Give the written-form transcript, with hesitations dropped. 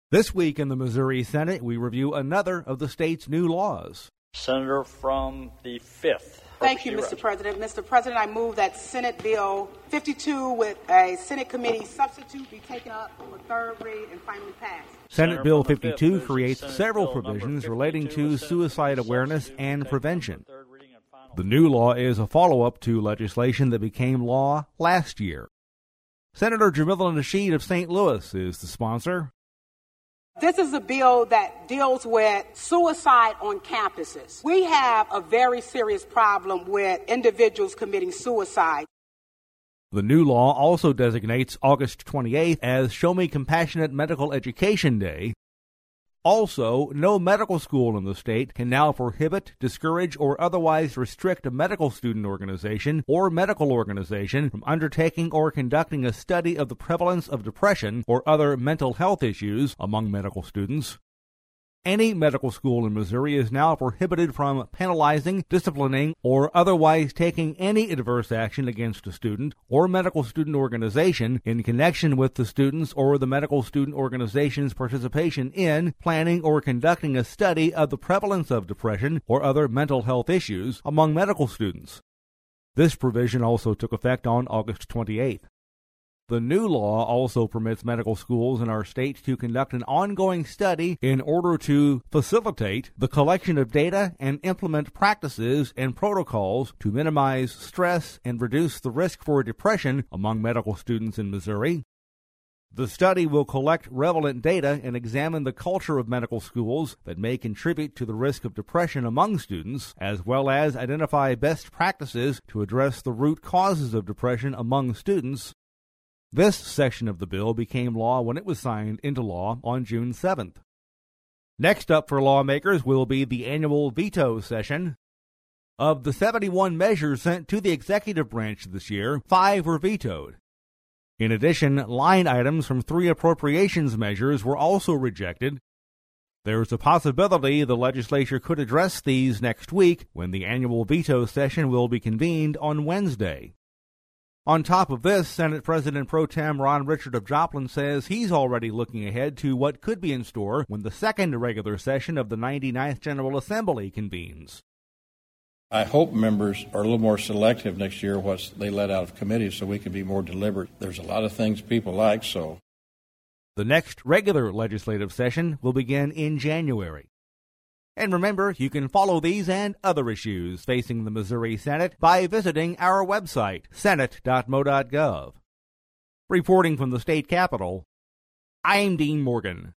This week in the Missouri Senate, we review another of the state's new laws. Senator from the 5th. Thank you, Mr. President. Mr. President, I move that Senate Bill 52 with a Senate committee substitute be taken up for third read and finally passed. Senate Bill 52 creates several provisions relating to suicide awareness and prevention. The new law is a follow-up to legislation that became law last year. Senator Jamila Nasheed of St. Louis is the sponsor. This is a bill that deals with suicide on campuses. We have a very serious problem with individuals committing suicide. The new law also designates August 28th as Show Me Compassionate Medical Education Day. Also, no medical school in the state can now prohibit, discourage, or otherwise restrict a medical student organization or medical organization from undertaking or conducting a study of the prevalence of depression or other mental health issues among medical students. Any medical school in Missouri is now prohibited from penalizing, disciplining, or otherwise taking any adverse action against a student or medical student organization in connection with the student's or the medical student organization's participation in, planning, or conducting a study of the prevalence of depression or other mental health issues among medical students. This provision also took effect on August 28th. The new law also permits medical schools in our state to conduct an ongoing study in order to facilitate the collection of data and implement practices and protocols to minimize stress and reduce the risk for depression among medical students in Missouri. The study will collect relevant data and examine the culture of medical schools that may contribute to the risk of depression among students, as well as identify best practices to address the root causes of depression among students. This section of the bill became law when it was signed into law on June 7th. Next up for lawmakers will be the annual veto session. Of the 71 measures sent to the executive branch this year, 5 were vetoed. In addition, line items from 3 appropriations measures were also rejected. There is a possibility the legislature could address these next week when the annual veto session will be convened on Wednesday. On top of this, Senate President Pro Tem Ron Richard of Joplin says he's already looking ahead to what could be in store when the second regular session of the 99th General Assembly convenes. I hope members are a little more selective next year what they let out of committee so we can be more deliberate. There's a lot of things people like, so. The next regular legislative session will begin in January. And remember, you can follow these and other issues facing the Missouri Senate by visiting our website, senate.mo.gov. Reporting from the state capitol, I'm Dean Morgan.